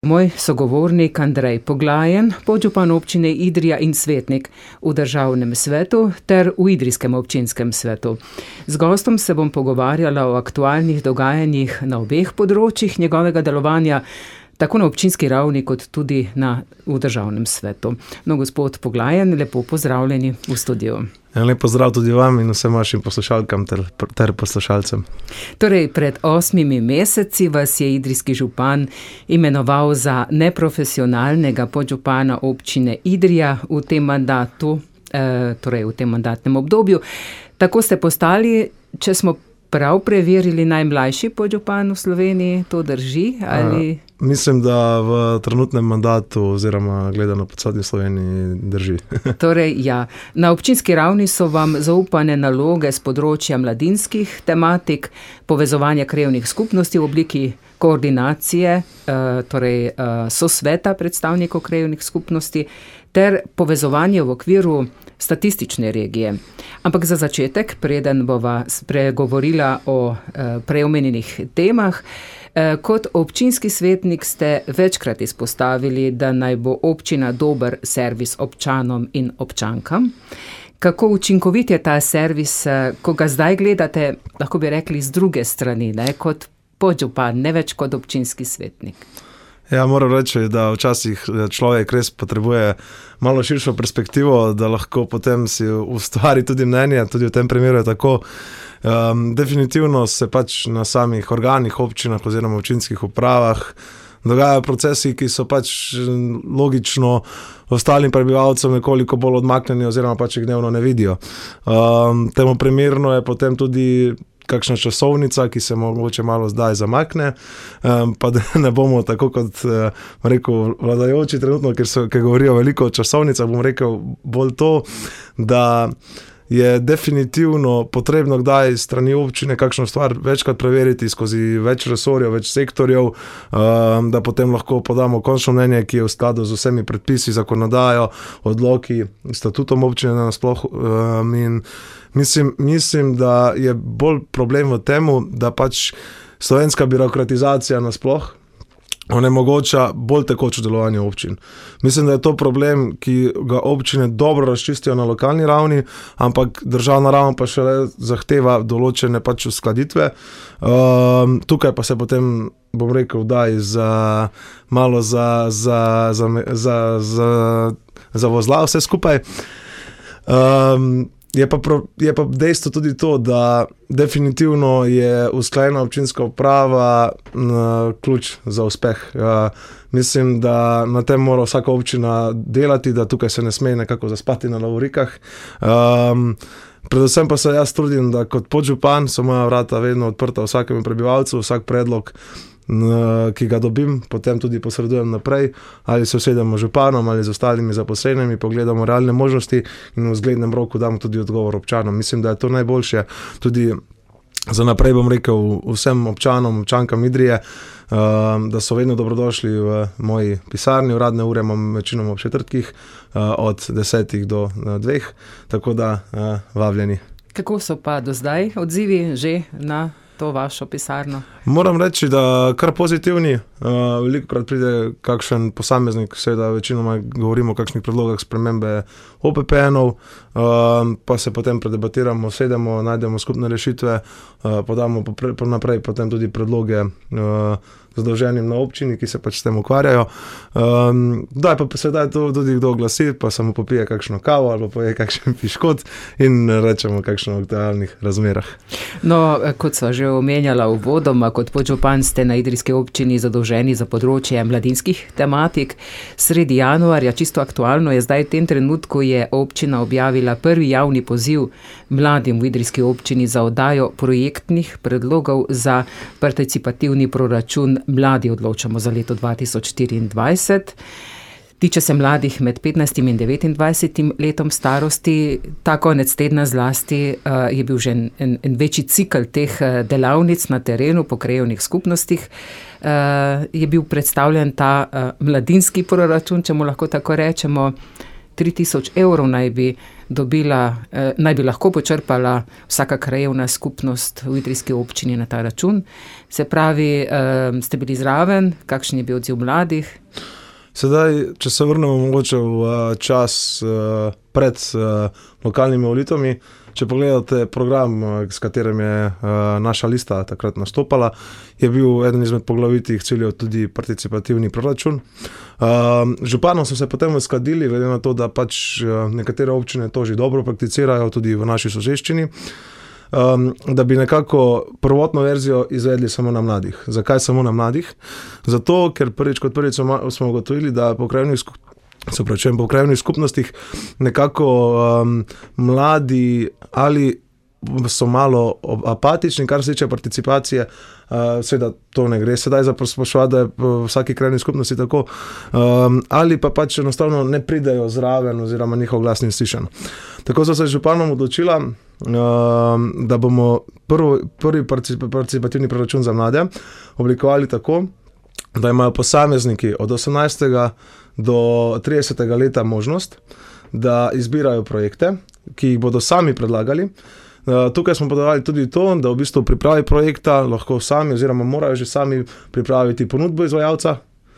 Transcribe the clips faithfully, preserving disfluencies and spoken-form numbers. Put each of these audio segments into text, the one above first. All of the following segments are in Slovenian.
Moj sogovornik Andrej Poglajen, podžupan občine Idrija in svetnik v državnem svetu ter v idrijskem občinskem svetu. Z gostom se bom pogovarjala o aktualnih dogajanjih na obeh področjih njegovega delovanja, tako na občinski ravni, kot tudi na, v državnem svetu. No, gospod Poglajen, lepo pozdravljeni v studiu. Ja, lep pozdrav tudi vam in vsem vašim poslušalkam ter, ter poslušalcem. Torej, pred osmimi meseci vas je idrijski župan imenoval za neprofesionalnega podžupana občine Idrija v tem mandatu, eh, torej v tem mandatnem obdobju. Tako ste postali, če smo prav preverili, najmlajši podžupan v Sloveniji, to drži? Ali... A, mislim, da v trenutnem mandatu oziroma gledano po celotni Sloveniji drži. Torej, ja. Na občinski ravni so vam zaupane naloge z področja mladinskih tematik, povezovanja krajevnih skupnosti v obliki koordinacije, torej sosveta predstavnikov krajevnih skupnosti, ter povezovanje v okviru statistične regije. Ampak za začetek, preden bova spregovorila o e, preomenjenih temah, e, kot občinski svetnik ste večkrat izpostavili, da naj bo občina dober servis občanom in občankam. Kako učinkovit je ta servis, ko ga zdaj gledate, lahko bi rekli, z druge strani, ne, kot podžupan, ne več kot občinski svetnik? Ja, moram reči, da včasih človek res potrebuje malo širšo perspektivo, da lahko potem si ustvari tudi mnenje, tudi v tem primeru je tako. Um, definitivno se pač na samih organih, občinah oziroma občinskih upravah dogajajo procesi, ki so pač logično ostalim prebivalcem nekoliko bolj odmaknjeni oziroma pač jih dnevno ne vidijo. Um, temu primerno je potem tudi kakšna časovnica, ki se mogoče malo zdaj zamakne, um, pa da ne bomo tako kot uh, rekel vladajoči trenutno, ker so, ker govorijo veliko o časovnicah, bom rekel bolj to, da je definitivno potrebno kdaj strani občine kakšno stvar večkrat preveriti skozi več resorjev, več sektorjev, um, da potem lahko podamo končno mnenje, ki je v skladu z vsemi predpisi, zakonodajo, odloki, statutom občine nasploh, um, in Mislim, mislim, da je bolj problem v temu, da pač slovenska birokratizacija nasploh onemogoča bolj tekoče delovanje občin. Mislim, da je to problem, ki ga občine dobro razčistijo na lokalni ravni, ampak državna raven pa šele zahteva določene pač uskladitve. Um, tukaj pa se potem, bom rekel, daj za malo za, za, za, za, za, za vozla vse skupaj. Um, Je pa, je pa dejstvo tudi to, da definitivno je usklajena občinska uprava uh, ključ za uspeh. Uh, mislim, da na tem mora vsaka občina delati, da tukaj se ne sme nekako zaspati na laurikah. Um, predvsem pa se jaz trudim, da kot podžupan so moja vrata vedno odprta vsakemu prebivalcu, vsak predlog, ki ga dobim, potem tudi posredujem naprej, ali se usedemo z županom ali z ostalimi zaposlenimi, pogledamo realne možnosti in v zglednem roku damo tudi odgovor občanom. Mislim, da je to najboljše tudi za naprej, bom rekel, vsem občanom, občankam Idrije, da so vedno dobrodošli v moji pisarni. Uradne ure imam večinoma ob četrtkih, od desetih do dveh, tako da vabljeni. Kako so pa do zdaj odzivi že na to vašo pisarno? Moram reči, da kar pozitivni. Uh, velikokrat pride kakšen posameznik, seveda večinoma govorimo o kakšnih predlogah spremembe O P P N-ov, uh, pa se potem predebatiramo, sedemo, najdemo skupne rešitve, uh, podamo popre, naprej potem tudi predloge uh, zadolženim na občini, ki se pač s tem ukvarjajo. Um, daj pa se daj tudi kdo oglasi, pa samo popije kakšno kavo ali poje kakšen piškot in rečemo kakšno v aktualnih razmerah. No, kot sva že omenjala uvodoma, kot podžupan ste na idrijski občini zadolženi za področje mladinskih tematik. Sredi januarja, čisto aktualno je zdaj v tem trenutku, je občina objavila prvi javni poziv mladim v idrijski občini za oddajo projektnih predlogov za participativni proračun Mladi odločamo za leto dva tisoč štiriindvajset. Tiče se mladih med petnajstim in devetindvajsetim letom starosti. Ta konec tedna zlasti uh, je bil že en, en večji cikl teh uh, delavnic na terenu po krajevnih skupnostih. Uh, je bil predstavljen ta uh, mladinski proračun, če mu lahko tako rečemo. tri tisoč evrov naj bi dobila, eh, naj bi lahko počrpala vsaka krajevna skupnost v idrijski občini na ta račun. Se pravi, eh, ste bili zraven, kakšen je bil odziv mladih? Sedaj, če se vrnemo mogoče v čas uh, pred uh, lokalnimi volitvami, če pogledate program, s katerim je uh, naša lista takrat nastopala, je bil eden izmed poglavitih ciljev tudi participativni proračun. Uh, županom so se potem uskladili, glede na to, da pač uh, nekatere občine to že dobro prakticirajo, tudi v naši soseščini, um, da bi nekako prvotno verzijo izvedli samo na mladih. Zakaj samo na mladih? Zato, ker prvič kot prvič smo ugotovili, da po krajevnih skupnostih Se pravčujem, po krajevnih skupnostih nekako um, mladi ali so malo apatični, kar se tiče participacije, uh, seveda to ne gre sedaj za spraševati, da je v vsaki krajevni skupnosti tako, um, ali pa pač enostavno ne pridejo zraven oziroma njihov glas ni slišan. Tako so se z županom odločila, um, da bomo prvo, prvi participativni proračun za mlade oblikovali tako, da imajo posamezniki od osemnajstega do tridesetega leta možnost, da izbirajo projekte, ki jih bodo sami predlagali. Tukaj smo podali tudi to, da v bistvu pripravi projekta lahko sami oziroma morajo že sami pripraviti ponudbo izvajalca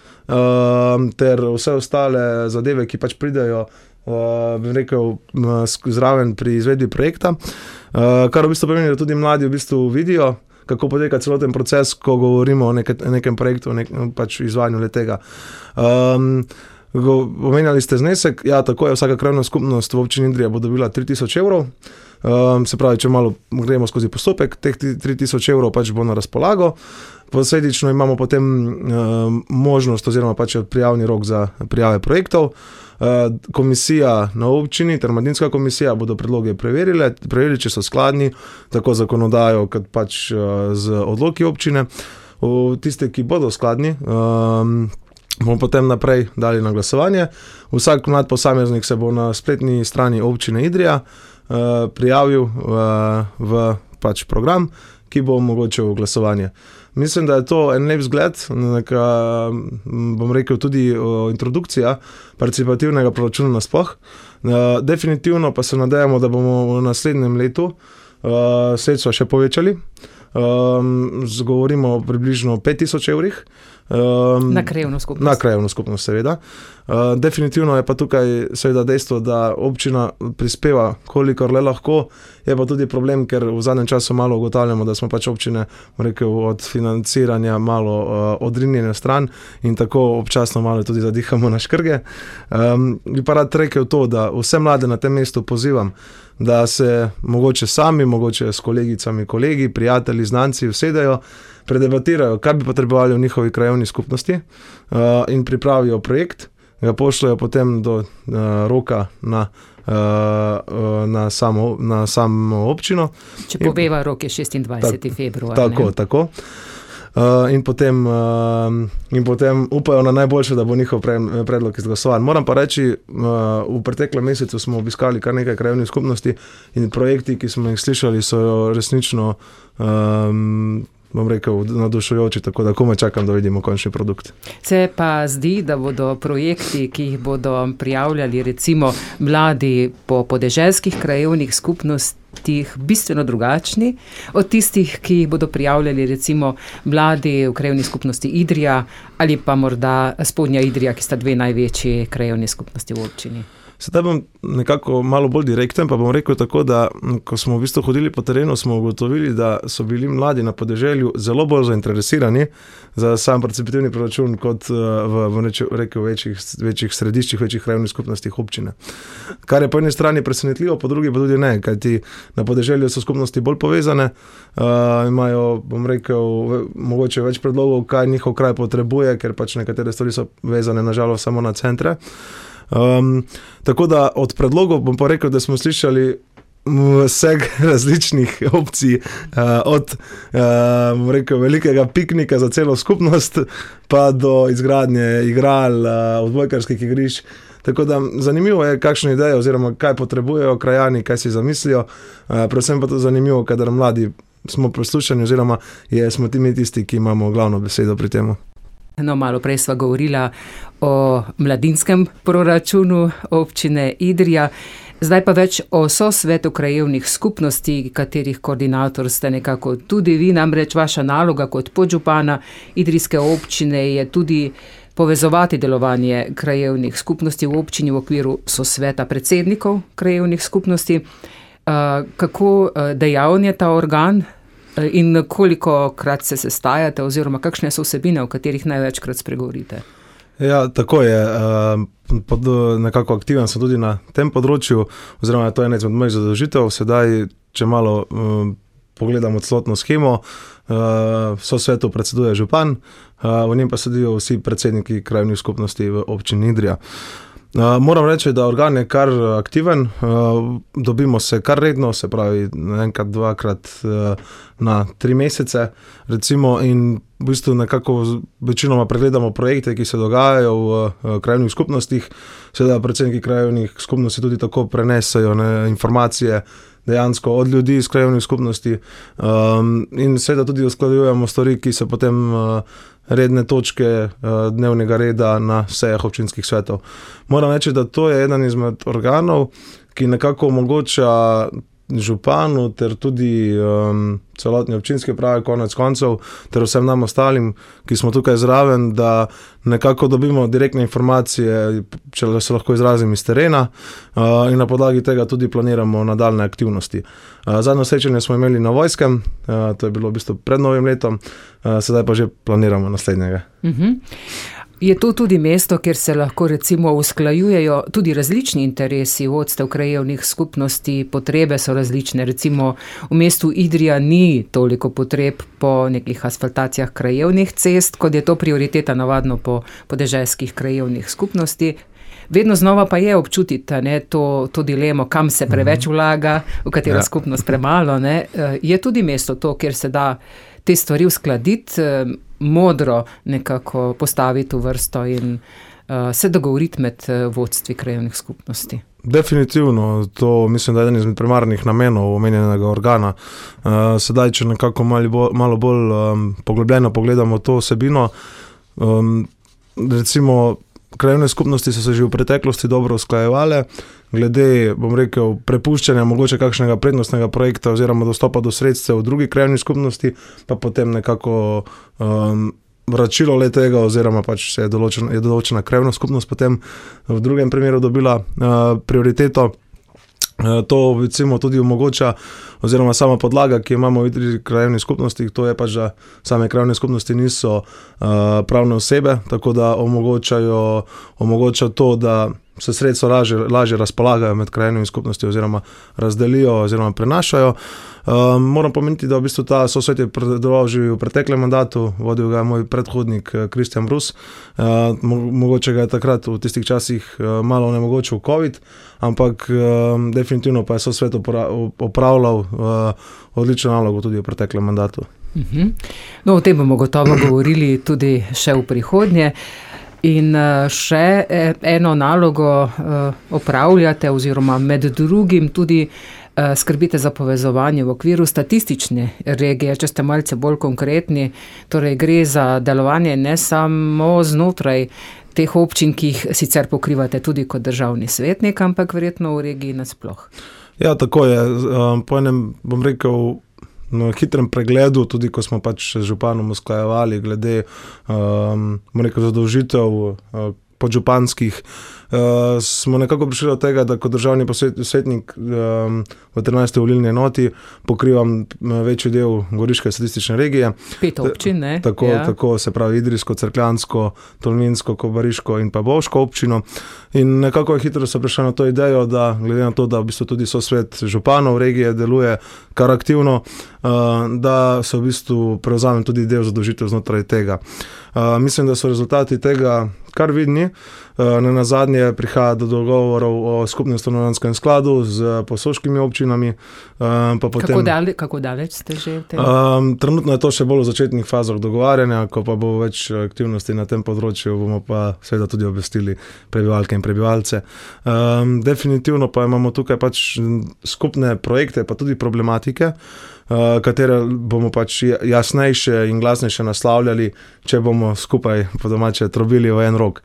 ter vse ostale zadeve, ki pač pridejo, bi rekel, zraven pri izvedbi projekta, kar v bistvu pomeni, da tudi mladi v bistvu vidijo, kako poteka celoten proces, ko govorimo o neke, nekem projektu, o nekem pač izvajanju letega. Um, omenjali ste znesek, ja, tako je, vsaka krajevna skupnost v občini Idrija bo dobila tri tisoč evrov, um, se pravi, če malo gremo skozi postopek, teh tri tisoč evrov pač bo na razpolago, posledično imamo potem um, možnost oziroma pač prijavni rok za prijave projektov. Komisija na občini, ter mladinska komisija bodo predloge preverile, preverili, če so skladni, tako zakonodajo, kot pač z odloki občine. Tiste, ki bodo skladni, um, bomo potem naprej dali na glasovanje. Vsak mlad posameznik se bo na spletni strani občine Idrija uh, prijavil uh, v pač program, ki bo omogočil glasovanje. Mislim, da je to en lep zgled, neka, bom rekel, tudi introdukcija participativnega proračuna nasploh. Definitivno pa se nadejamo, da bomo v naslednjem letu uh, sredstva še povečali. Um, govorimo o približno pet tisoč evrih. Um, na krajevno skupnost. Na krajevno skupnost, seveda. Uh, definitivno je pa tukaj seveda dejstvo, da občina prispeva, kolikor le lahko, je pa tudi problem, ker v zadnjem času malo ugotavljamo, da smo pač občine, rekel, od financiranja malo uh, odrinjene stran in tako občasno malo tudi zadihamo na škrge. Um, bi pa rad rekel to, da vse mlade na tem mestu pozivam, da se mogoče sami, mogoče s kolegicami, kolegi, prijatelji, znanci usedejo, predebatirajo, kaj bi potrebovali v njihovi krajevni skupnosti uh, in pripravijo projekt, ga pošljajo potem do uh, roka na, uh, uh, na, samo, na samo občino. Če poveva, rok je šestindvajseti februar. Tako, ne? tako. Uh, in, potem, uh, in potem upajo na najboljše, da bo njihov pre, predlog izglasovan. Moram pa reči, uh, v preteklem mesecu smo obiskali kar nekaj krajevnih skupnosti in projekti, ki smo jih slišali, so resnično um, bom rekel, nadušujoči, tako da komaj čakam, da vidimo končni produkt. Se pa zdi, da bodo projekti, ki jih bodo prijavljali recimo mladi po podeželskih krajevnih skupnostih, bistveno drugačni od tistih, ki jih bodo prijavljali recimo mladi v krajevni skupnosti Idrija ali pa morda Spodnja Idrija, ki sta dve največji krajevni skupnosti v občini. Sedaj bom nekako malo bolj direkten, pa bom rekel tako, da ko smo v bistvu hodili po terenu, smo ugotovili, da so bili mladi na podeželju zelo bolj zainteresirani za sam participativni proračun kot v, v rekel, večjih, večjih središčih, večjih krajevnih skupnostih občine. Kar je po eni strani presenetljivo, po drugi pa tudi ne, kajti na podeželju so skupnosti bolj povezane, uh, imajo, bom rekel, mogoče več predlogov, kaj njihov kraj potrebuje, ker pač nekatere stvari so vezane nažalost samo na centre. Um, tako da od predlogov bom pa rekel, da smo slišali vseh različnih opcij, uh, od uh, rekel, velikega piknika za celo skupnost pa do izgradnje igral, uh, odbojkarskih igrišč. Tako da zanimivo je, kakšne ideje oziroma kaj potrebujejo krajani, kaj si zamislijo, uh, predvsem pa to zanimivo, kadar mladi smo poslušani oziroma je, smo ti mi tisti, ki imamo glavno besedo pri temu. No, malo prej sva govorila o mladinskem proračunu občine Idrija, zdaj pa več o sosvetu krajevnih skupnosti, katerih koordinator ste nekako tudi vi, namreč vaša naloga kot podžupana idrijske občine je tudi povezovati delovanje krajevnih skupnosti v občini v okviru sosveta predsednikov krajevnih skupnosti. Kako dejaven je ta organ? In koliko krat se sestajate oziroma kakšne so vsebine, o katerih največkrat spregovorite? Ja, tako je. Pod, nekako aktiven sem tudi na tem področju, oziroma to je ena izmed mojih zadolžitev. Sedaj, če malo um, pogledamo celotno shemo, uh, sosvetu predseduje župan, uh, v njem pa sedijo vsi predsedniki krajevnih skupnosti v občini Idrija. Uh, moram reči, da organ je kar aktiven, uh, dobimo se kar redno, se pravi enkrat, dvakrat uh, na tri mesece, recimo, in v bistvu nekako večinoma pregledamo projekte, ki se dogajajo v uh, krajevnih skupnostih. Seveda predsedniki krajevnih skupnosti tudi tako prenesejo ne, informacije dejansko od ljudi iz krajevnih skupnosti um, in seveda tudi usklajujemo stvari, ki se potem uh, redne točke uh, dnevnega reda na sejah občinskih svetov. Moram reči, da to je eden izmed organov, ki nekako omogoča županu ter tudi um, celotni občinski upravi konec koncev ter vsem nam ostalim, ki smo tukaj zraven, da nekako dobimo direktne informacije, če se lahko izrazim, iz terena uh, in na podlagi tega tudi planiramo nadaljne aktivnosti. Uh, zadnjo srečanje smo imeli na Vojskem, uh, to je bilo v bistvu pred novim letom, uh, sedaj pa že planiramo naslednjega. Uh-huh. Je to tudi mesto, kjer se lahko recimo usklajujejo tudi različni interesi vodstev krajevnih skupnosti, potrebe so različne, recimo v mestu Idrija ni toliko potreb po nekih asfaltacijah krajevnih cest, kot je to prioriteta navadno po podeželskih krajevnih skupnosti. Vedno znova pa je občutiti ne, to, to dilemo, kam se preveč vlaga, v katero ja. skupnost premalo. Ne. Je tudi mesto to, kjer se da te stvari uskladiti, modro nekako postaviti v vrsto in uh, se dogovoriti med vodstvi krajevnih skupnosti. Definitivno, to mislim, da je eden izmed primarnih namenov omenjenega organa. Uh, sedaj, če nekako malo bolj, malo bolj um, poglobljeno pogledamo to vsebino, um, recimo krajevne skupnosti so se že v preteklosti dobro usklajevale, glede, bom rekel, prepuščanja mogoče kakšnega prednostnega projekta oziroma dostopa do sredstev v drugi krajevni skupnosti, pa potem nekako um, vračilo le tega oziroma pač se je določena, je določena krajevna skupnost potem v drugem primeru dobila uh, prioriteto. To recimo tudi omogoča, oziroma sama podlaga, ki imamo v krajevnih skupnostih, to je pač, da same krajevne skupnosti niso uh, pravne osebe, tako da omogočajo, omogoča to, da se sredstva lažje, lažje razpolagajo med krajevnimi skupnosti oziroma razdelijo oziroma prenašajo. Um, moram pomeniti, da v bistvu ta sosvet je deloval že v preteklem mandatu, vodil ga je moj predhodnik Kristjan Brus. Uh, mo mogoče ga je takrat v tistih časih uh, malo onemogočil COVID, ampak um, definitivno pa je sosvet opravljal uh, odlično nalogo tudi v preteklem mandatu. Uh-huh. No, o tem bomo gotovo govorili tudi še v prihodnje. In še eno nalogo opravljate oziroma med drugim tudi skrbite za povezovanje v okviru statistične regije, če ste malce bolj konkretni, torej gre za delovanje ne samo znotraj teh občin, ki jih sicer pokrivate tudi kot državni svetnik, ampak verjetno v regiji nasploh. Ja, tako je. Po enem, bom rekel, na hitrem pregledu, tudi ko smo pač z županom usklajevali glede um, rekel, zadolžitev uh, podžupanskih, uh, smo nekako prišli do tega, da kot državni svetnik um, v trinajsti volilni enoti pokrivam večji del goriške statistične regije. Pet občin, ne? Tako, ja. tako se pravi Idrijsko, Cerkljansko, Tolminsko, Kobariško in pa Bovško občino. In nekako hitro se prišli na to idejo, da glede na to, da v bistvu tudi sosvet županov regije deluje kar aktivno, da se v bistvu prevzamem tudi del zadolžitev znotraj tega. Uh, mislim, da so rezultati tega kar vidni. Na nazadnje prihaja do dogovorov o skupnem stanovanjskem skladu z posoškimi občinami. Pa potem, kako, dale, kako daleč ste že v tem? Um, trenutno je to še bolj v začetnih fazah dogovarjanja, ko pa bo več aktivnosti na tem področju, bomo pa seveda tudi obvestili prebivalke in prebivalce. Um, definitivno pa imamo tukaj pač skupne projekte, pa tudi problematike, Uh, katere bomo pač jasnejše in glasnejše naslavljali, če bomo skupaj po domače trobili v en rok.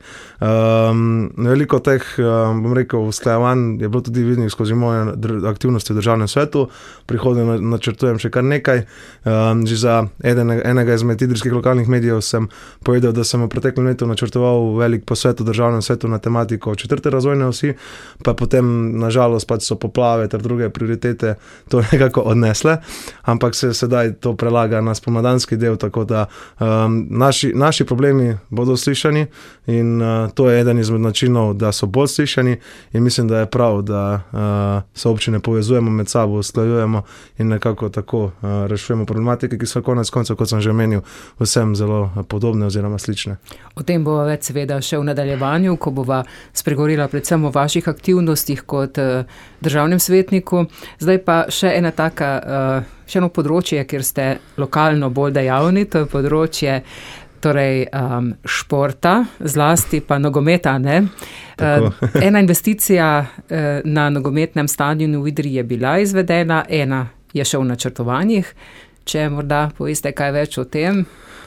Um, veliko teh, um, bom rekel, usklajevanj je bilo tudi vidnih skozi moje aktivnosti v državnem svetu. Prihodnje načrtujem še kar nekaj. Um, že za eden, enega izmed idrijskih lokalnih medijev sem povedal, da sem v preteklem letu načrtoval velik posvet v državnem svetu na tematiko četrte razvojne osi, pa potem nažalost pač so poplave ter druge prioritete to nekako odnesle. Ampak se sedaj to prelaga na spomladanski del, tako da um, naši, naši problemi bodo slišani in uh, to je eden izmed načinov, da so bolj slišani in mislim, da je prav, da uh, se občine povezujemo med sabo, usklajujemo in nekako tako uh, rešujemo problematike, ki so konec koncev, kot sem že menil, vsem zelo podobne oziroma slične. O tem bo več seveda še v nadaljevanju, ko bova spregovorila predvsem o vaših aktivnostih kot uh, državnem svetniku. Zdaj pa še ena taka uh, še eno področje, kjer ste lokalno bolj dejavni, to je področje torej, um, športa, zlasti pa nogometa. Ne? Uh, ena investicija uh, na nogometnem stadionu v Idriji je bila izvedena, ena je še v načrtovanjih. Če morda poveste kaj več o tem?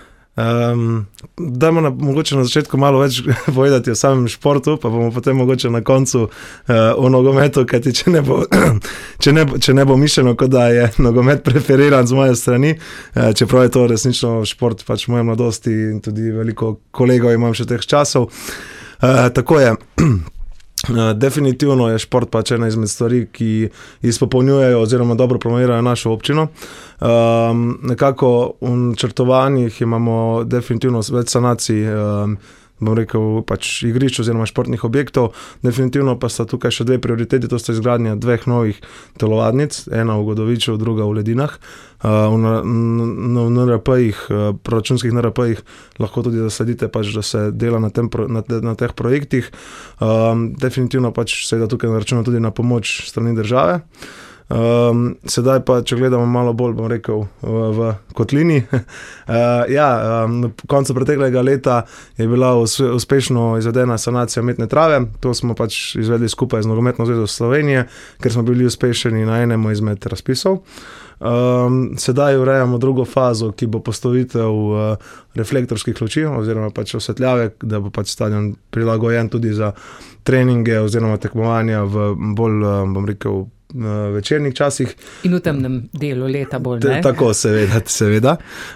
Um, dajmo na, mogoče na začetku malo več povedati o samem športu, pa bomo potem mogoče na koncu uh, o nogometu, kajti če ne bo, če ne, če ne bo mišljeno, kot da je nogomet preferiran z moje strani, uh, čeprav je to resnično šport pač v moje mladosti in tudi veliko kolegov imam še teh časov. Uh, tako je. Uh, definitivno je šport pač ena izmed stvari, ki izpopolnjujejo oziroma dobro promovirajo našo občino. Um, nekako v načrtovanjih imamo definitivno več sanacij, um, bom rekel, pač igrišč oziroma športnih objektov. Definitivno pa sta tukaj še dve prioriteti, to sta izgradnja dveh novih telovadnic, ena v Godoviču, druga v Ledinah. Uh, v N R P-jih, uh, proračunskih N R P-jih lahko tudi zasledite, pač, da se dela na, tem, na, te, na teh projektih. Um, definitivno pač seveda tukaj računamo tudi na pomoč strani države. Um, sedaj pa, če gledamo malo bolj, bom rekel, v, v kotlini. uh, ja, um, na koncu preteklega leta je bila uspešno izvedena sanacija umetne trave. To smo pač izvedli skupaj z Nogometno zvezo Slovenije, ker smo bili uspešeni na enemu izmed razpisov. Um, sedaj urejamo drugo fazo, ki bo postavitev uh, reflektorskih luči oziroma pač osvetljave, da bo pač stadion prilagojen tudi za treninge oziroma tekmovanja v bolj, uh, bom rekel, večernih časih. In v temnem delu leta bolj, ne? Tako, seveda, seveda.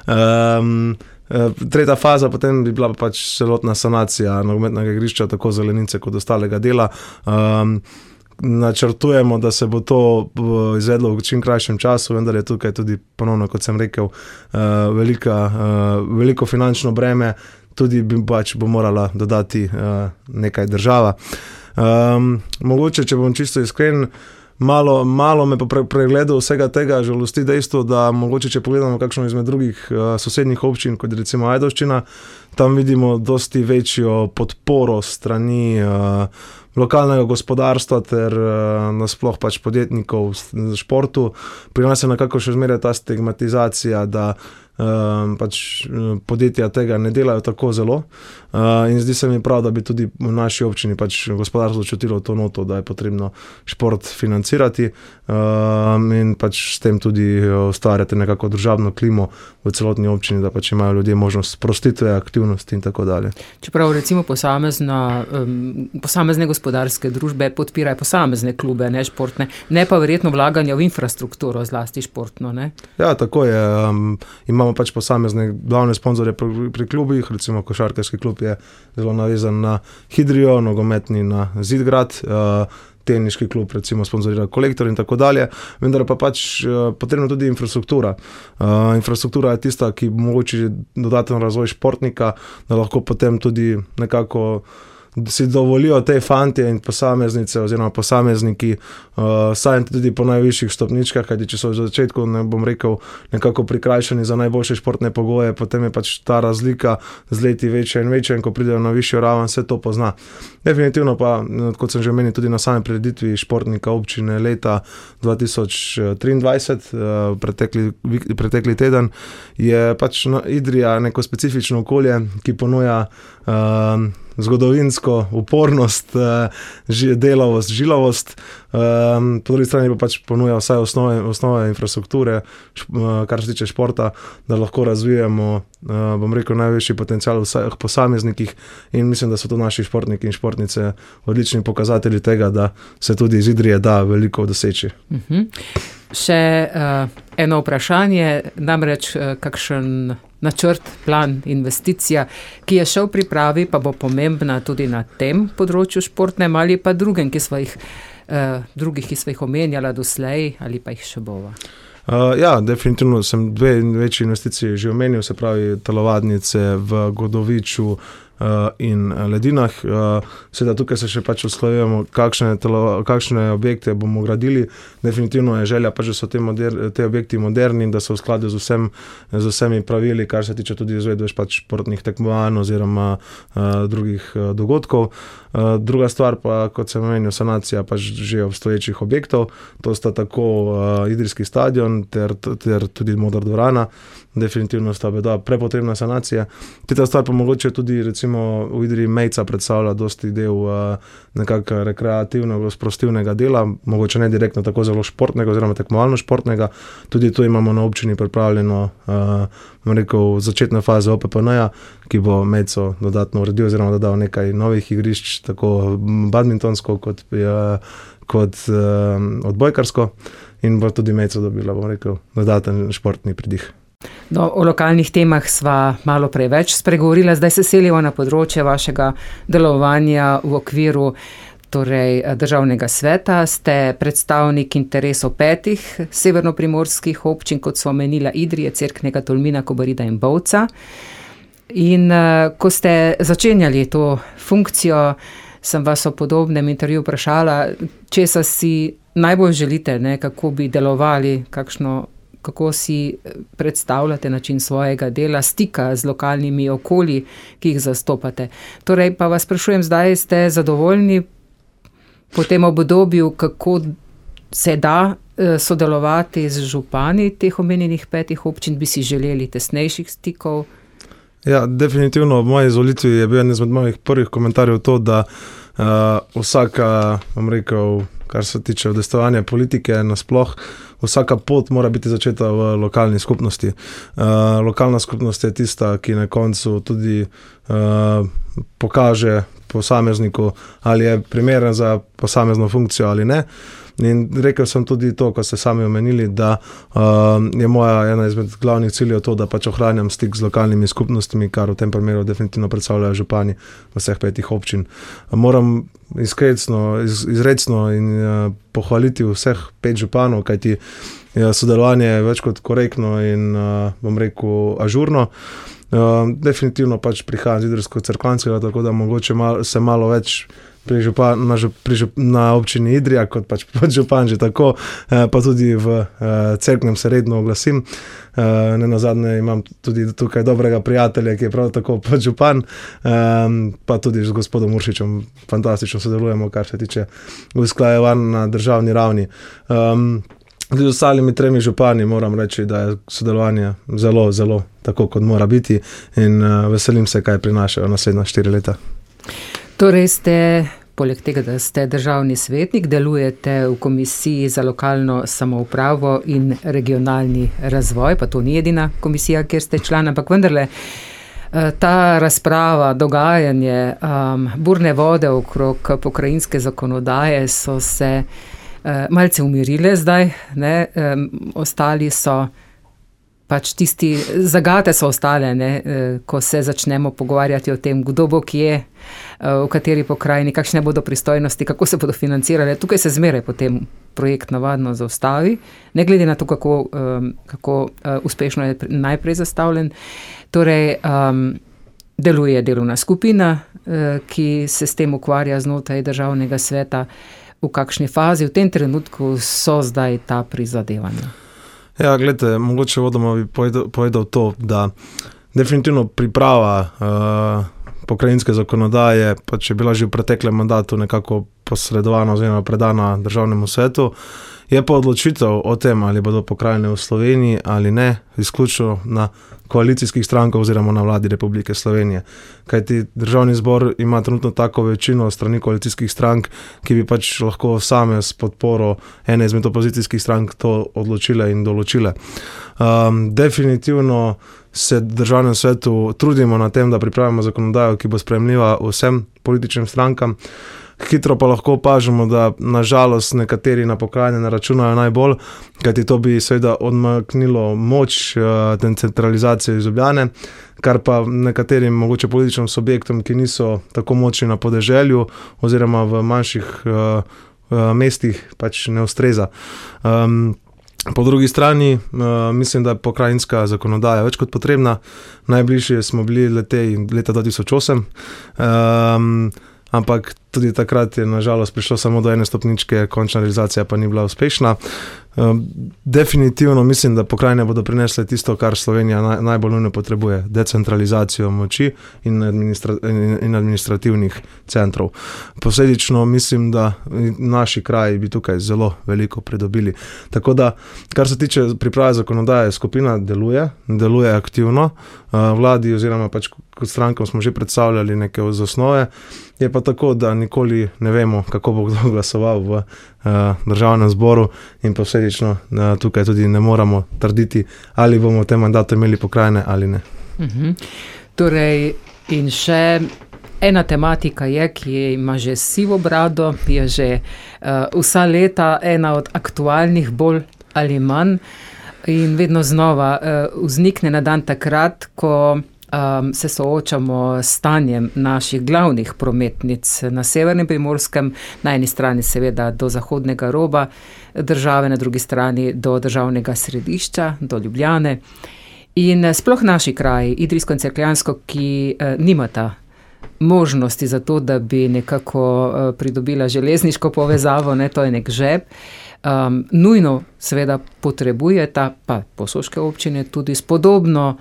Um, tretja faza potem bi bila pač celotna sanacija nogometnega igrišča, tako zelenice kot ostalega dela. Um, načrtujemo, da se bo to izvedlo v čim krajšem času, vendar je tukaj tudi ponovno, kot sem rekel, uh, velika, uh, veliko finančno breme, tudi bi pač bo morala dodati uh, nekaj država. Um, mogoče, če bom čisto iskren, Malo, malo me po pregledu vsega tega žalosti dejstvo, da mogoče, če pogledamo kakšno izmed drugih uh, sosednjih občin, kot recimo Ajdovščina, tam vidimo dosti večjo podporo strani uh, lokalnega gospodarstva ter uh, nasploh pač podjetnikov v športu. Pri nas je nekako še zmeraj ta stigmatizacija, da uh, pač podjetja tega ne delajo tako zelo. Uh, in zdi se mi prav, da bi tudi v naši občini pač gospodarstvo čutilo to noto, da je potrebno šport financirati uh, in pač s tem tudi ustvarjati nekako družabno klimo v celotni občini, da pač imajo ljudje možnost sprostitve, aktivnosti in tako dalje. Čeprav recimo posamezna, um, posamezne gospodarske družbe podpirajo posamezne klube, ne športne, ne pa verjetno vlaganja v infrastrukturo, zlasti športno, ne? Ja, tako je. Um, imamo pač posamezne glavne sponzorje pri, pri klubih, recimo košarkarski klub je zelo navezan na Hidrijo, nogometni na Zidgrad, uh, teniški klub recimo sponzorira Kolektor in tako dalje, vendar pa pač uh, potrebna tudi infrastruktura. Uh, infrastruktura je tista, ki mogoče dodaten razvoj športnika, da lahko potem tudi nekako si dovolijo te fantje in posameznice oziroma posamezniki uh, saj tudi po najvišjih stopničkah, kajti če so v začetku, ne bom rekel, nekako prikrajšani za najboljše športne pogoje, potem je pač ta razlika z leti večja in večja in ko pridejo na višjo raven, se to pozna. Definitivno pa, kot sem že omenil tudi na samem prireditvi športnika občine leta dva tisoč triindvajset, uh, pretekli, pretekli teden, je pač no, Idrija neko specifično okolje, ki ponuja uh, zgodovinsko upornost, delavost, žilavost, po drugi strani pa pač ponuja vsaj osnove, osnove infrastrukture, kar se tiče športa, da lahko razvijemo, bom rekel, največji potencial v vseh posameznikih in mislim, da so to naši športniki in športnice odlični pokazatelji tega, da se tudi iz Idrije da veliko doseči. Uh-huh. Še uh, eno vprašanje, namreč uh, kakšen načrt, plan, investicija, ki je še v pripravi, pa bo pomembna tudi na tem področju športnem ali pa drugem, ki smo jih, uh, drugih, ki smo jih omenjala doslej ali pa jih še bova. Uh, ja, definitivno sem dve večji investiciji že omenil, se pravi telovadnice v Godoviču uh, in Ledinah. Uh, seveda tukaj se še pač usklajujemo, kakšne, telo, kakšne objekte bomo gradili. Definitivno je želja pač, da so te, moder, te objekti moderni in da so v skladu z, vsem, z vsemi pravili, kar se tiče tudi izvedbe pač športnih tekmovanj oziroma uh, drugih uh, dogodkov. Uh, druga stvar pa, kot sem omenil, sanacija pač že obstoječih objektov. To sta tako uh, Idrijski stadion ter, ter tudi Modra dvorana. Definitivno sta oba prepotrebna sanacija. Teta stvar pa mogoče tudi recimo v Idriji Mejca predstavlja dosti del uh, nekako rekreativnega, sprostivnega dela, mogoče ne direktno tako zelo športnega oziroma tekmovalno športnega. Tudi tu imamo na občini pripravljeno uh, rekel, začetne faze O P P N-ja, ki bo Mejco dodatno uredil oziroma dodal nekaj novih igrišč, tako badmintonsko kot, uh, kot uh, odbojkarsko in bo tudi Mejco dobila, bom rekel, dodaten športni pridih. No, o lokalnih temah sva malo preveč spregovorila, zdaj se selimo na področje vašega delovanja v okviru torej, državnega sveta. Ste predstavnik interesov petih severnoprimorskih občin, kot so omenila Idrije, Cerknega, Tolmina, Kobarida in Bovca. In ko ste začenjali to funkcijo, sem vas o podobnem intervju vprašala, česa si najbolj želite, ne, kako bi delovali, kakšno kako si predstavljate način svojega dela, stika z lokalnimi okolji, ki jih zastopate. Torej pa vas sprašujem, zdaj ste zadovoljni po tem obdobju, kako se da sodelovati z župani teh omenjenih petih občin, bi si želeli tesnejših stikov? Ja, definitivno v moji izvolitvi je bil en izmed mojih prvih komentarjev to, da uh, vsaka, bom rekel, kar se tiče udejstvovanja politike nasploh, vsaka pot mora biti začeta v lokalni skupnosti. Uh, lokalna skupnost je tista, ki na koncu tudi uh, pokaže posamezniku, ali je primeren za posamezno funkcijo ali ne. In rekel sem tudi to, ko ste sami omenili, da uh, je moja ena izmed glavnih ciljev to, da pač ohranjam stik z lokalnimi skupnostmi, kar v tem primeru definitivno predstavljajo župani vseh petih občin. Moram izkrecno, iz, izrecno in uh, pohvaliti vseh pet županov, kajti uh, sodelovanje je več kot korektno in uh, bom rekel ažurno. Uh, definitivno pač prihajam z Idrijsko-Cerklanskega, tako da mogoče mal, se malo več pri, župan, na, pri žup, na občini Idrija, kot pač podžupan že tako, eh, pa tudi v eh, Cerknem se redno oglasim. Eh, ne nazadnje imam tudi tukaj dobrega prijatelja, ki je prav tako podžupan, eh, pa tudi z gospodom Uršičem fantastično sodelujemo, kar se tiče usklajevanj na državni ravni. Um, Tudi z ostalimi tremi župani moram reči, da je sodelovanje zelo, zelo tako, kot mora biti in uh, veselim se, kaj prinašajo naslednja štiri leta. Torej ste, poleg tega, da ste državni svetnik, delujete v Komisiji za lokalno samoupravo in regionalni razvoj, pa to ni edina komisija, kjer ste član, ampak vendarle ta razprava, dogajanje, um, burne vode okrog pokrajinske zakonodaje so se malce umirile zdaj, ne, um, ostali so pač tisti, zagate so ostale, ne, ko se začnemo pogovarjati o tem, kdo bo kje, v kateri pokrajini, kakšne bodo pristojnosti, kako se bodo financirale. Tukaj se zmeraj potem projekt navadno zaustavi, ne glede na to, kako, um, kako uh, uspešno je najprej zastavljen. Torej, um, deluje delovna skupina, ki se s tem ukvarja znotraj državnega sveta. V kakšni fazi v tem trenutku so zdaj ta prizadevanja? Ja, gledajte, mogoče vodoma bi povedal, povedal to, da definitivno priprava uh, pokrajinske zakonodaje, pa če je bila že v preteklem mandatu nekako posredovana oziroma predana državnemu svetu, je pa odločitev o tem, ali bodo pokrajine v Sloveniji ali ne, izključno na koalicijskih strankah oziroma na vladi Republike Slovenije. Kajti državni zbor ima trenutno tako večino strani koalicijskih strank, ki bi pač lahko same s podporo ene izmed opozicijskih strank to odločile in določile. Um, definitivno se v državnem svetu trudimo na tem, da pripravimo zakonodajo, ki bo sprejemljiva vsem političnim strankam. Hitro pa lahko opažamo, da nažalost nekateri na pokrajine ne računajo najbolj, kajti to bi seveda odmaknilo moč uh, decentralizacije iz Ljubljane, kar pa nekaterim mogoče političnim subjektom, ki niso tako močni na podeželju oziroma v manjših uh, uh, mestih, pač ne ustreza. Um, Po drugi strani, uh, mislim, da je pokrajinska zakonodaja več kot potrebna. Najbližje smo bili letej leta dva tisoč osem, um, ampak tudi takrat je nažalost prišlo samo do ene stopničke, končna realizacija pa ni bila uspešna. Um, definitivno mislim, da pokrajine bodo prinesle tisto, kar Slovenija naj, najbolj nujno potrebuje, decentralizacijo moči in, administra, in, in administrativnih centrov. Posledično mislim, da naši kraji bi tukaj zelo veliko pridobili. Tako da, kar se tiče priprave zakonodaje, skupina deluje, deluje aktivno, uh, vladi oziroma pač kot strankom smo že predstavljali neke osnove, je pa tako, da nikoli ne vemo, kako bo kdo glasoval v uh, državnem zboru in posledično uh, tukaj tudi ne moramo trditi, ali bomo v tem mandatu imeli pokrajine ali ne. Uh-huh. Torej, in še ena tematika je, ki ima že sivo brado, je že uh, vsa leta ena od aktualnih bolj ali manj in vedno znova uh, vznikne na dan takrat, ko Um, se soočamo s stanjem naših glavnih prometnic na severnem Primorskem, na eni strani seveda do zahodnega roba države, na drugi strani do državnega središča, do Ljubljane. In sploh naši kraji, Idrijsko in Cerkljansko, ki eh, nimata možnosti za to, da bi nekako eh, pridobila železniško povezavo, ne, to je nek žep, um, nujno seveda potrebujeta, pa posoške občine tudi spodobno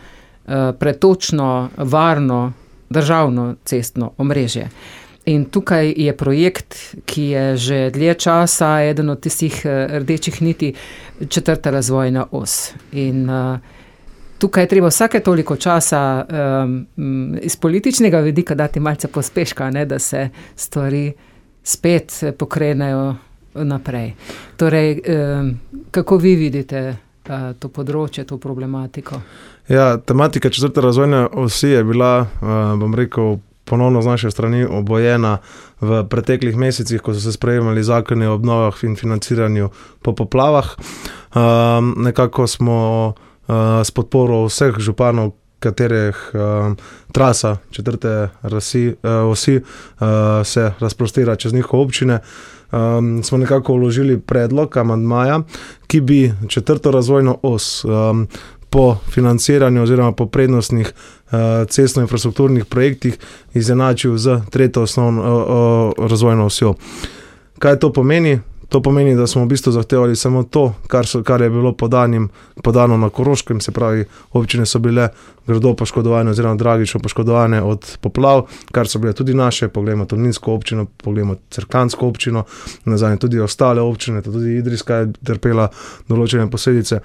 pretočno, varno, državno cestno omrežje. In tukaj je projekt, ki je že dlje časa eden od tistih rdečih niti, četrta razvojna os. In uh, tukaj je treba vsake toliko časa um, iz političnega vidika dati malce pospeška, ne, da se stvari spet pokrenejo naprej. Torej, um, kako vi vidite uh, to področje, to problematiko? Ja, tematika četrte razvojne osi je bila, bom rekel, ponovno z naše strani obojena v preteklih mesecih, ko so se sprejemali zakoni o obnovah in financiranju po poplavah. Um, nekako smo uh, s podporo vseh županov, katerih um, trasa četrte rasi, uh, osi uh, se razprostira čez njihove občine, um, smo nekako vložili predlog amandmaja, ki bi četrto razvojno os um, po financiranju oziroma po prednostnih uh, cestno-infrastrukturnih projektih izenačil z tretjo osnovno uh, uh, razvojno osjo. Kaj to pomeni? To pomeni, da smo v bistvu zahtevali samo to, kar, so, kar je bilo podanim, podano na Koroškem, se pravi, občine so bile grdo poškodovane oziroma dragično poškodovane od poplav, kar so bile tudi naše, poglejmo Tolminsko občino, poglejmo Cerkljansko občino, nazadnje tudi ostale občine, tudi Idrijska je trpela določene posledice.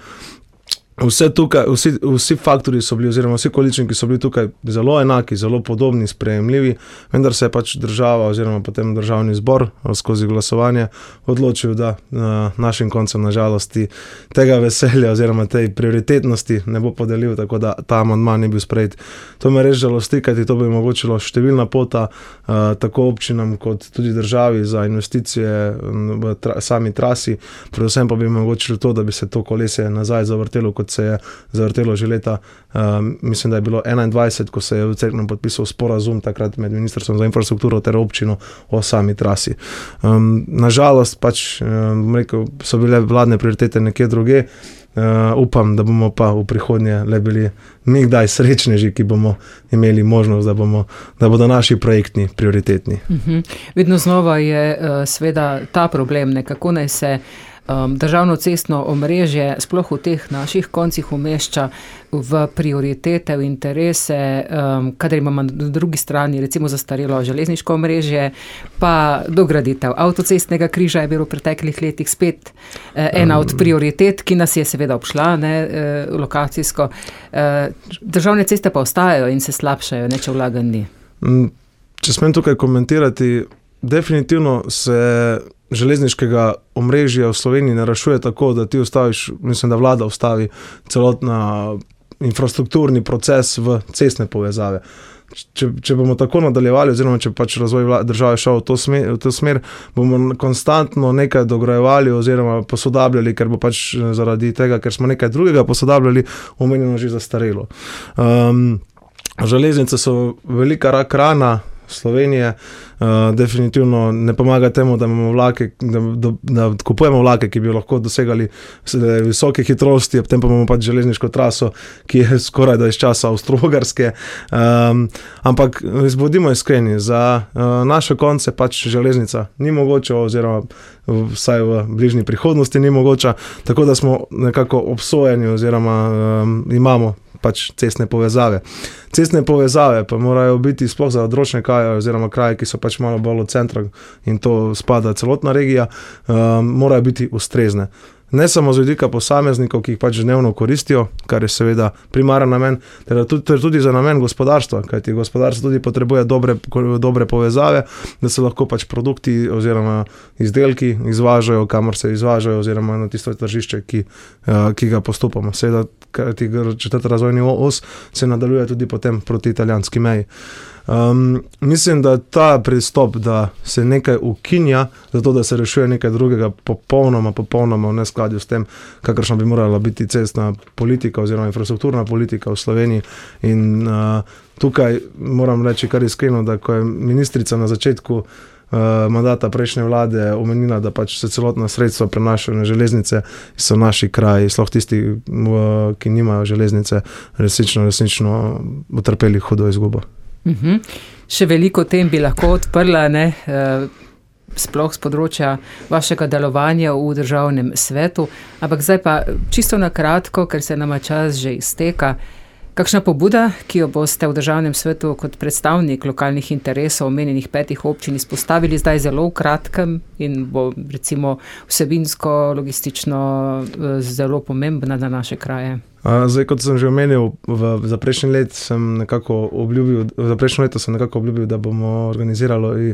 Vse tukaj, vsi, vsi faktori so bili, oziroma vsi količniki so bili tukaj zelo enaki, zelo podobni, sprejemljivi, vendar se je pač država oziroma potem državni zbor skozi glasovanje odločil, da uh, našim koncem na žalosti tega veselja oziroma tej prioritetnosti ne bo podelil, tako da ta amandma ni bil sprejet. To me res žalosti, kajti to bi omogočilo številna pota uh, tako občinam kot tudi državi za investicije v tra, sami trasi, predvsem pa bi omogočilo to, da bi se to kolesje nazaj zavrtelo, kot se je zavrtelo že leta, um, mislim, da je bilo enaindvajset, ko se je v Cerknem podpisal sporazum takrat med Ministrstvom za infrastrukturo ter občino o sami trasi. Um, nažalost pač, um, rekel, so bile vladne prioritete nekje druge, Uh, upam, da bomo pa v prihodnje le bili mi kdaj srečneži, ki bomo imeli možnost, da, bomo, da bodo naši projektni prioritetni. Uh-huh. Vedno znova je uh, seveda ta problem, nekako naj se um, državno cestno omrežje sploh v teh naših koncih umešča v prioritete, v interese, um, kadar imamo na drugi strani recimo zastarelo železniško omrežje, pa dograditev avtocestnega križa je bilo v preteklih letih spet eh, ena od prioritet, ki nas je seveda obšla, ne, eh, lokacijsko. Eh, državne ceste pa ostajajo in se slabšajo, ne, če vlaganj ni. Če smem tukaj komentirati, definitivno se železniškega omrežja v Sloveniji ne rešuje tako, da ti ustaviš, mislim, da vlada ustavi celotna infrastrukturni proces v cestne povezave. Če, če bomo tako nadaljevali, oziroma če pač razvoj države šel v to smer, v to smer, bomo konstantno nekaj dograjevali oziroma posodabljali, ker bo pač zaradi tega, ker smo nekaj drugega posodabljali, omenjeno že zastarelo. Um, železnice so velika rak rana Slovenije, uh, definitivno ne pomaga temu, da imamo vlake, da, da, da kupujemo vlake, ki bi lahko dosegali visoke hitrosti, ob tem pa imamo pač železniško traso, ki je skoraj da iz časa Avstro-Ogrske. Um, ampak bodimo iskreni, za uh, naše konce pač železnica ni mogoča, oziroma vsaj v bližnji prihodnosti ni mogoča, tako da smo nekako obsojeni oziroma um, imamo pač cestne povezave. Cestne povezave pa morajo biti sploh za odročne kraje oziroma kraje, ki so pač malo bolj od centra in to spada celotna regija, um, morajo biti ustrezne. Ne samo z vidika posameznikov, ki jih pač dnevno koristijo, kar je seveda primaren namen, ter tudi, ter tudi za namen gospodarstva, kajti gospodarstvo tudi potrebuje dobre, dobre povezave, da se lahko pač produkti oziroma izdelki izvažajo, kamor se izvažajo, oziroma na tisto tržišče, ki, ki ga postopamo. Seveda, kajti četrta razvojni os se nadaljuje tudi potem proti italijanski meji. Um, mislim, da ta pristop, da se nekaj ukinja, zato da se rešuje nekaj drugega, popolnoma, popolnoma v neskladju s tem, kakršna bi morala biti cestna politika oziroma infrastrukturna politika v Sloveniji. In uh, tukaj moram reči kar iskreno, da ko je ministrica na začetku Uh, mandata prejšnje vlade omenila, da pač se celotna sredstva prenašajo na železnice, so naši kraji, sploh tisti, uh, ki nimajo železnice, resnično, resnično utrpeli hudo izgubo. Uh-huh. Še veliko tem bi lahko odprla, ne, uh, sploh z področja vašega delovanja v državnem svetu, ampak zdaj pa čisto na kratko, ker se nama čas že izteka. Kakšna pobuda, ki jo boste v državnem svetu kot predstavnik lokalnih interesov omenjenih petih občin izpostavili zdaj zelo v kratkem in bo recimo vsebinsko, logistično zelo pomembna na naše kraje? Zdaj, kot sem že omenil, v, za prejšnji let sem nekako obljubil, za prejšnjo leto sem nekako obljubil, da bomo organizirali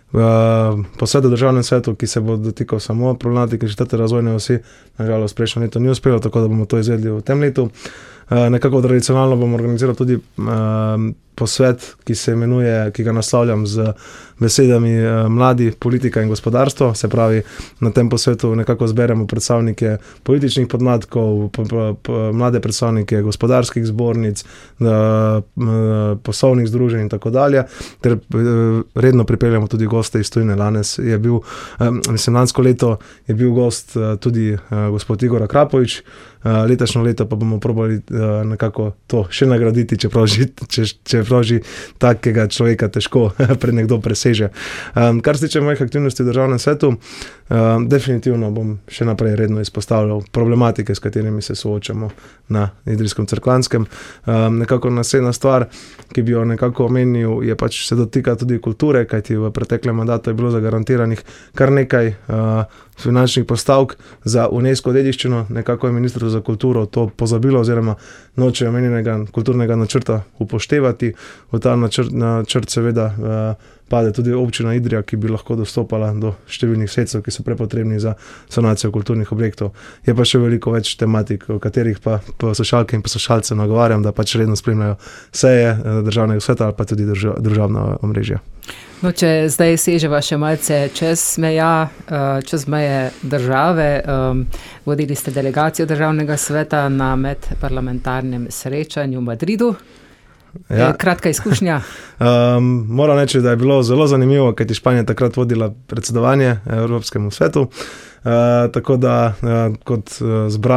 Uh, posvet v državnem svetu, ki se bo dotikal samo problematike četrte razvojne osi. Nažalost, prejšnjo leto ni uspelo, tako da bomo to izvedli v tem letu. Uh, nekako tradicionalno bomo organizirali tudi uh, posvet, ki se imenuje, ki ga naslavljam z besedami uh, mladi, politika in gospodarstvo. Se pravi, na tem posvetu nekako zberemo predstavnike političnih podmladkov, p- p- p- mlade predstavnike gospodarskih zbornic, uh, uh, poslovnih združenj in tako dalje, ter uh, redno pripeljamo tudi goste iz tujine. Lanes je bil, um, mislim, lansko leto je bil gost uh, tudi uh, gospod Igor Akrapovič, uh, letošnjo leto pa bomo probali uh, nekako to še nagraditi, čeprav že, če, čeprav že takega človeka težko pred nekdo preseže. Um, kar se tiče mojih aktivnosti v državnem svetu, um, definitivno bom še naprej redno izpostavljal problematike, s katerimi se soočamo na Idrijskem Cerkljanskem. Um, nekako naslednja stvar, ki bi jo nekako omenil, je pač se dotika tudi kulture, kajti v preteklem mandatu je bilo zagarantiranih kar nekaj uh, finančnih postavk za UNESCO dediščino. Nekako je Ministrstvo za kulturo to pozabilo oziroma noče omenjenega kulturnega načrta upoštevati. V ta načrt, načrt seveda uh, pade tudi občina Idrija, ki bi lahko dostopala do številnih sredstev, ki so prepotrebni za sanacijo kulturnih objektov. Je pa še veliko več tematik, o katerih pa poslušalke in poslušalce nagovarjam, da pač redno spremljajo seje državnega sveta ali pa tudi držav, državna omrežja. No, če zdaj seževa še malce čez meja, čez meje države, vodili ste delegacijo državnega sveta na medparlamentarnem srečanju v Madridu. Ja. Kratka izkušnja. um, moram reči, da je bilo zelo zanimivo, kajti Španija takrat vodila predsedovanje Evropskemu svetu. Uh, tako da uh, kot, uh, zbra, kot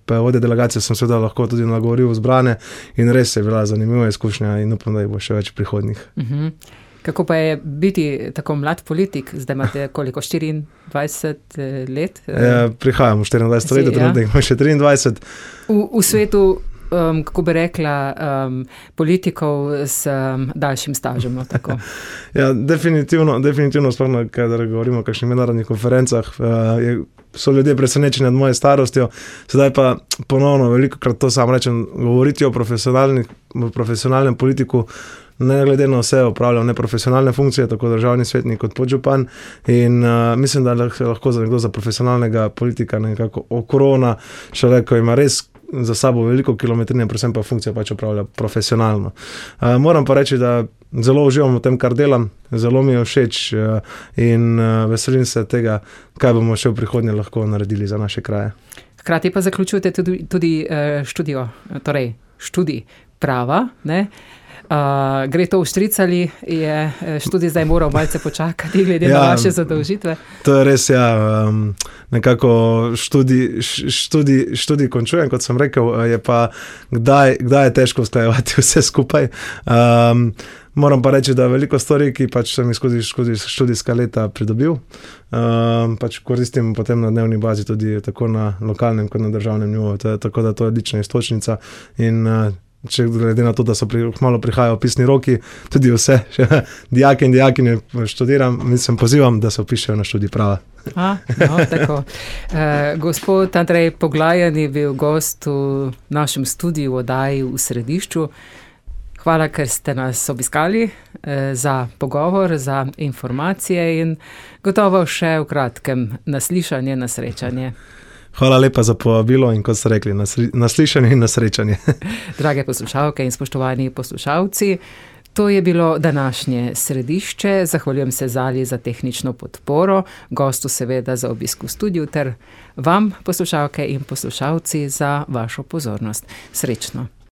vodja delegacije sem seveda lahko tudi nagovoril zbrane in res je bila zanimiva izkušnja in upam, da jih bo še več prihodnjih. Uh-huh. Kako pa je biti tako mlad politik? Zdaj imate koliko, štiriindvajset let? Ja, prihajam v štiriindvajset let, trenutno imam še triindvajset. V, v svetu, um, kako bi rekla, um, politikov s um, daljšim stažem, no tako? Ja, definitivno, definitivno, sploh, kadar govorimo o kakšnih mednarodnih konferencah, uh, je, so ljudje presenečeni nad moje starostjo, sedaj pa ponovno velikokrat to sam rečem, govoriti o profesionalnem politiku, ne glede na vse opravljam neprofesionalne funkcije, tako državni svetnik kot podžupan in uh, mislim, da lahko za nekdo za profesionalnega politika nekako okrona, šele ko ima res za sabo veliko kilometrine, predvsem pa funkcija pač opravlja profesionalno. Uh, moram pa reči, da zelo uživam v tem, kar delam, zelo mi je všeč uh, in uh, veselim se tega, kaj bomo še v prihodnje lahko naredili za naše kraje. Hkrati pa zaključujete tudi, tudi uh, študijo, torej študij prava, ne? Uh, gre to vštric ali je študij zdaj moral malce počakati, glede ja, na vaše zadolžitve? To je res, ja. Um, nekako študij, študij, študij končujem, kot sem rekel, je pa kdaj, kdaj je težko usklajevati vse skupaj. Um, moram pa reči, da veliko stvari, ki pač sem skozi študijska leta pridobil, um, pač koristim potem na dnevni bazi tudi tako na lokalnem kot na državnem nivoju. Tako da to je odlična iztočnica in uh, če glede na to, da so pri, malo prihajajo pisni roki, tudi vse, dijake in dijakinje študiram, mislim, pozivam, da se vpišejo na študij prava. A, no, tako. E, gospod Andrej Poglajen je bil gost v našem studiu v oddaji v Središču. Hvala, ker ste nas obiskali e, za pogovor, za informacije in gotovo še v kratkem naslišanje, nasrečanje. Hvala lepa za povabilo in kot ste rekli, naslišanje in nasrečanje. Drage poslušalke in spoštovani poslušalci, to je bilo današnje Središče. Zahvaljujem se Zali za tehnično podporo, gostu seveda za obisk v studiu ter vam, poslušalke in poslušalci, za vašo pozornost. Srečno!